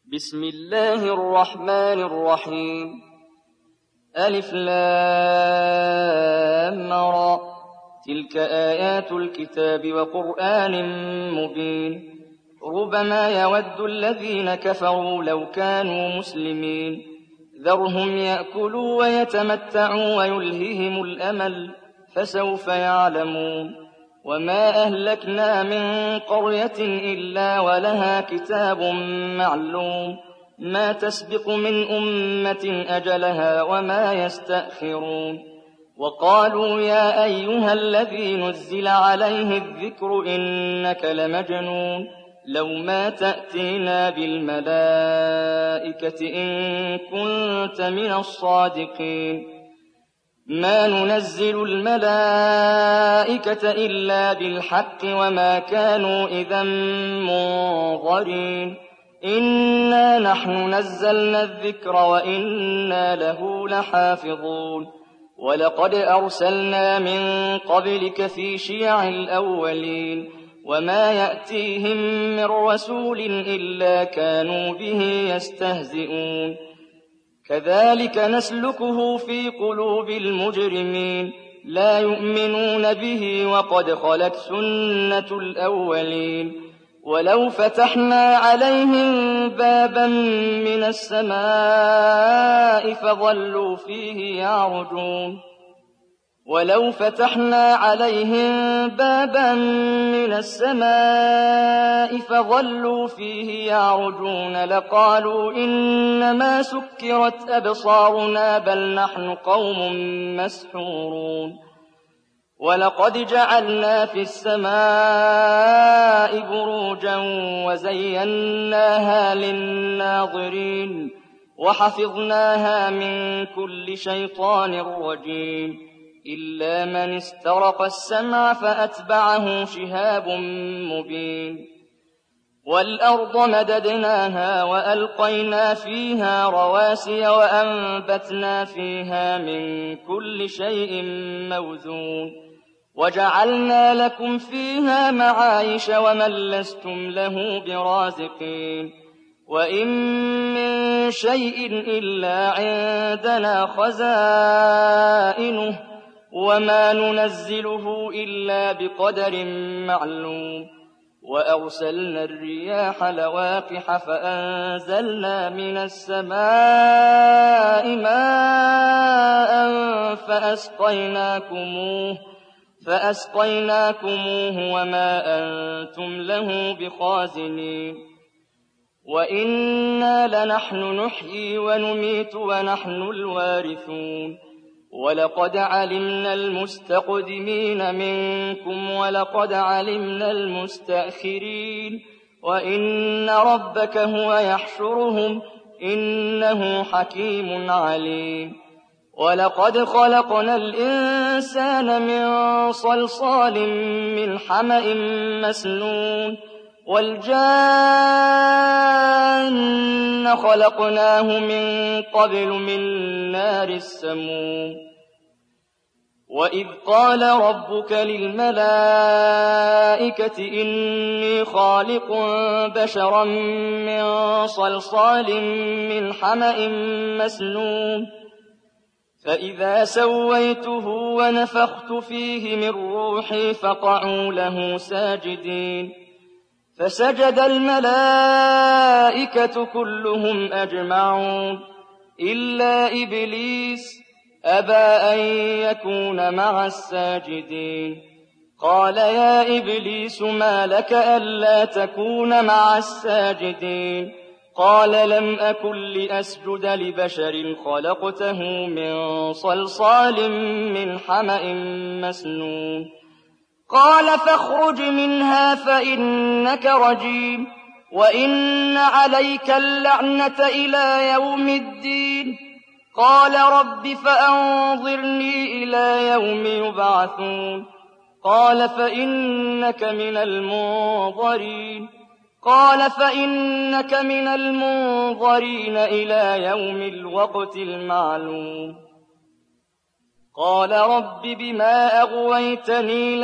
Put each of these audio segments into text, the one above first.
بسم الله الرحمن الرحيم. ألف لام را، تلك آيات الكتاب وقرآن مبين. ربما يود الذين كفروا لو كانوا مسلمين، ذرهم يأكلوا ويتمتعوا ويلههم الأمل، فسوف يعلمون. وما أهلكنا من قرية إلا ولها كتاب معلوم، ما تسبق من أمة أجلها وما يستأخرون. وقالوا يا أيها الذي نزل عليه الذكر إنك لمجنون، لو ما تأتينا بالملائكة إن كنت من الصادقين. ما ننزل الملائكة إلا بالحق وما كانوا إذا منظرين. إنا نحن نزلنا الذكر وإنا له لحافظون. ولقد أرسلنا من قبلك في شيع الأولين، وما يأتيهم من رسول إلا كانوا به يستهزئون. كذلك نسلكه في قلوب المجرمين، لا يؤمنون به وقد خلت سنة الأولين. ولو فتحنا عليهم بابا من السماء فظلوا فيه يعرجون ولو فتحنا عليهم بابا من السماء فظلوا فيه يعرجون لقالوا إنما سكرت أبصارنا بل نحن قوم مسحورون. ولقد جعلنا في السماء بروجا وزيناها للناظرين وحفظناها من كل شيطان رجيم، إلا من استرق السمع فأتبعه شهاب مبين. والأرض مددناها وألقينا فيها رواسي وأنبتنا فيها من كل شيء موزون، وجعلنا لكم فيها معايش ومن لستم له برازقين. وإن من شيء إلا عندنا خزائنه وما ننزله إلا بقدر معلوم. وأرسلنا الرياح لواقح فأنزلنا من السماء ماء فأسقيناكموه وما أنتم له بخازنين. وإنا لنحن نحيي ونميت ونحن الوارثون. ولقد علمنا المستقدمين منكم ولقد علمنا المستأخرين، وإن ربك هو يحشرهم إنه حكيم عليم. ولقد خلقنا الإنسان من صلصال من حمأ مسنون، والجان خلقناه من قبل من نار السموم. وإذ قال ربك للملائكة إني خالق بشرا من صلصال من حمأ مسنون، فإذا سويته ونفخت فيه من روحي فقعوا له ساجدين. فسجد الملائكة كلهم أجمعون إلا إبليس أبى أن يكون مع الساجدين. قال يا إبليس ما لك ألا تكون مع الساجدين؟ قال لم أكن لأسجد لبشر خلقته من صلصال من حمأ مسنون. قال فاخرج منها فإنك رجيم وإن عليك اللعنة إلى يوم الدين. قال رب فأنظرني إلى يوم يبعثون. قال فإنك من المنظرين إلى يوم الوقت المعلوم. قال رب بما أغويتني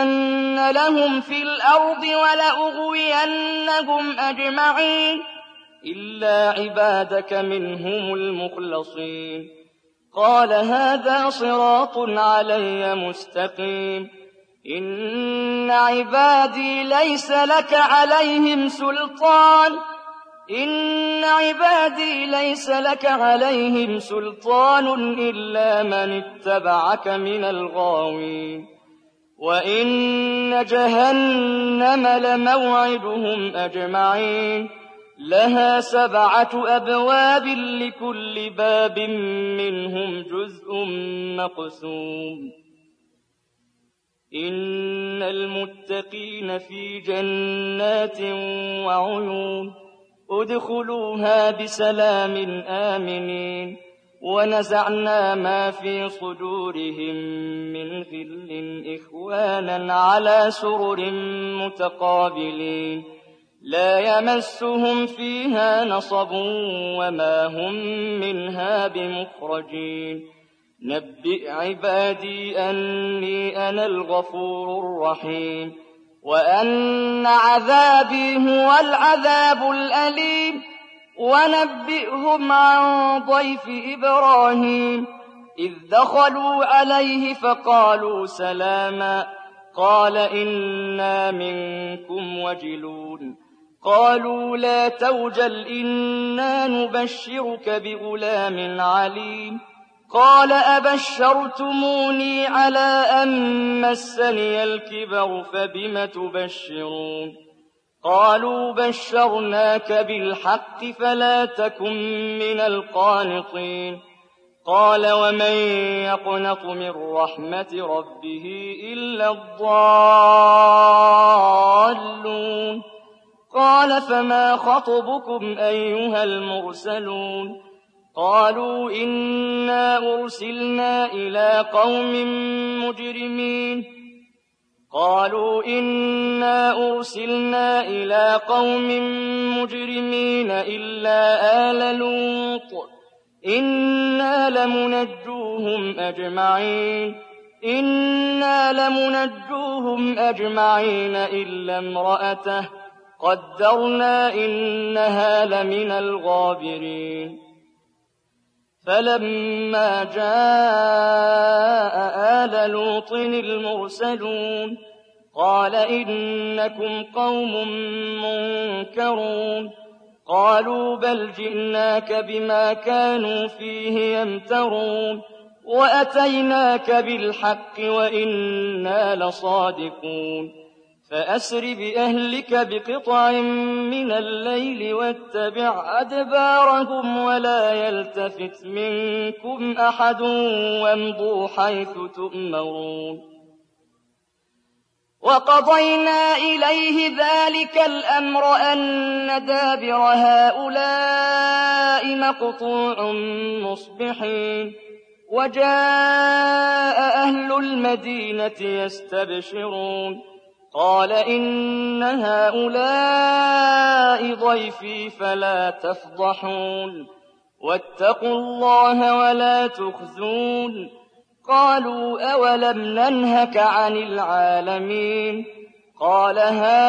لأزينن لهم في الأرض ولأغوينهم أجمعين. إلا عبادك منهم المخلصين. قال هذا صراط علي مستقيم. إن عبادي ليس لك عليهم سلطان إلا من اتبعك من الغاوين. وإن جهنم لموعدهم أجمعين. لها 7 أبواب لكل باب منهم جزء مقسوم. إن المتقين في جنات وعيون ادخلوها بسلام آمنين. ونزعنا ما في صدورهم من غل إخوانا على سرر متقابلين. لا يمسهم فيها نصب وما هم منها بمخرجين. نبئ عبادي أني أنا الغفور الرحيم وأن عذابي هو العذاب الأليم. ونبئهم عن ضيف إبراهيم إذ دخلوا عليه فقالوا سلاما قال إنا منكم وجلون. قالوا لا توجل إنا نبشرك بغلام عليم. قال أبشرتموني على أن مسني الكبر فبم تبشرون. قالوا بشرناك بالحق فلا تكن من القانطين. قال ومن يقنط من رحمة ربه إلا الضالون. قال فما خطبكم أيها المرسلون. قالوا إنا أرسلنا إلى قوم مجرمين إلا آل لوط إنا لمنجوهم أجمعين إلا امرأته قدرنا إنها لمن الغابرين. فلما جاء آل لوط المرسلون قال إنكم قوم منكرون. قالوا بل جئناك بما كانوا فيه يمترون وأتيناك بالحق وإنا لصادقون. فأسر بأهلك بقطع من الليل واتبع أدبارهم ولا يلتفت منكم أحد وامضوا حيث تؤمرون. وقضينا إليه ذلك الأمر أن دابر هؤلاء مقطوع مصبحين. وجاء أهل المدينة يستبشرون قال إن هؤلاء ضيفي فلا تفضحون واتقوا الله ولا تخزون. قالوا أولم ننهك عن العالمين. قال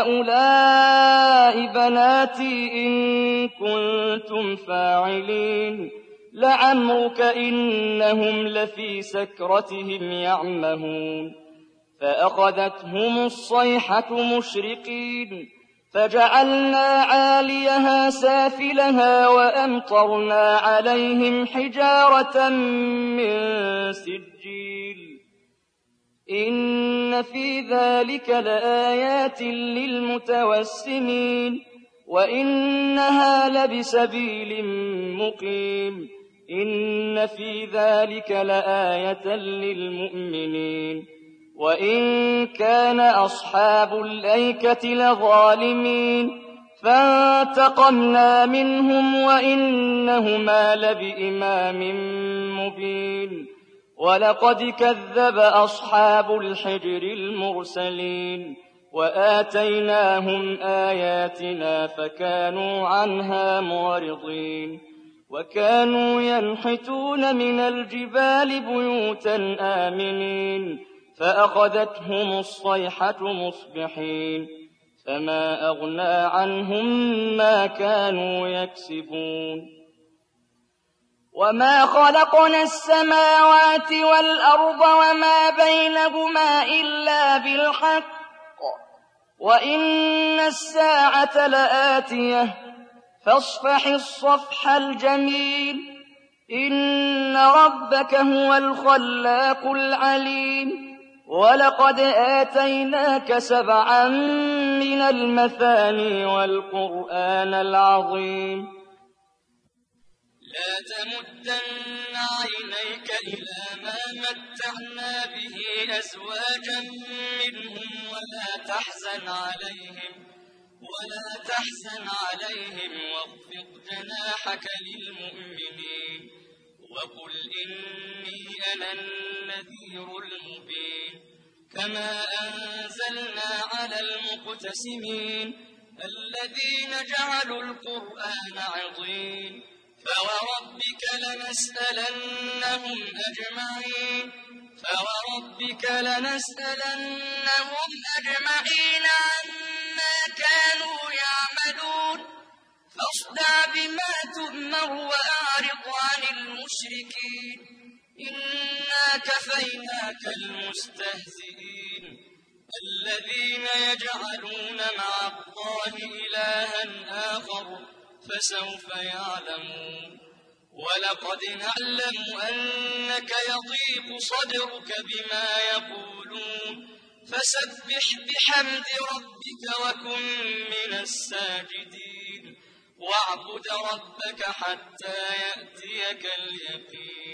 هؤلاء بناتي إن كنتم فاعلين. لعمرك إنهم لفي سكرتهم يعمهون. فأخذتهم الصيحة مشرقين فجعلنا عاليها سافلها وأمطرنا عليهم حجارة من سجيل. إن في ذلك لآيات للمتوسمين وإنها لبسبيل مقيم. إن في ذلك لآية للمؤمنين. وإن كان أصحاب الأيكة لظالمين فانتقمنا منهم وإنهما لبإمام مبين. ولقد كذب أصحاب الحجر المرسلين وآتيناهم آياتنا فكانوا عنها معرضين. وكانوا ينحتون من الجبال بيوتا آمنين فأخذتهم الصيحة مصبحين. فما أغنى عنهم ما كانوا يكسبون وما خلقنا السماوات والأرض وما بينهما إلا بالحق وإن الساعة لآتية فاصفح الصفح الجميل إن ربك هو الخلاق العليم ولقد آتيناك 7 من المثاني والقرآن العظيم لا تمدن عينيك إلى ما متعنا به أزواجا منهم ولا تحزن عليهم واخفض جناحك للمؤمنين وقل إني أنا النذير المبين كما أنزلنا على المقتسمين الذين جعلوا القرآن عضين فوربك لنسألنهم أجمعين عما كانوا يعملون فاصدع بما تؤمر وأعرض عن المشركين إنا كفيناك المستهزئين الذين يجعلون مع الله إلها آخر فسوف يعلمون ولقد نعلم أنك يضيق صدرك بما يقولون فسبح بحمد ربك وكن من الساجدين واعبد ربك حتى يأتيك اليقين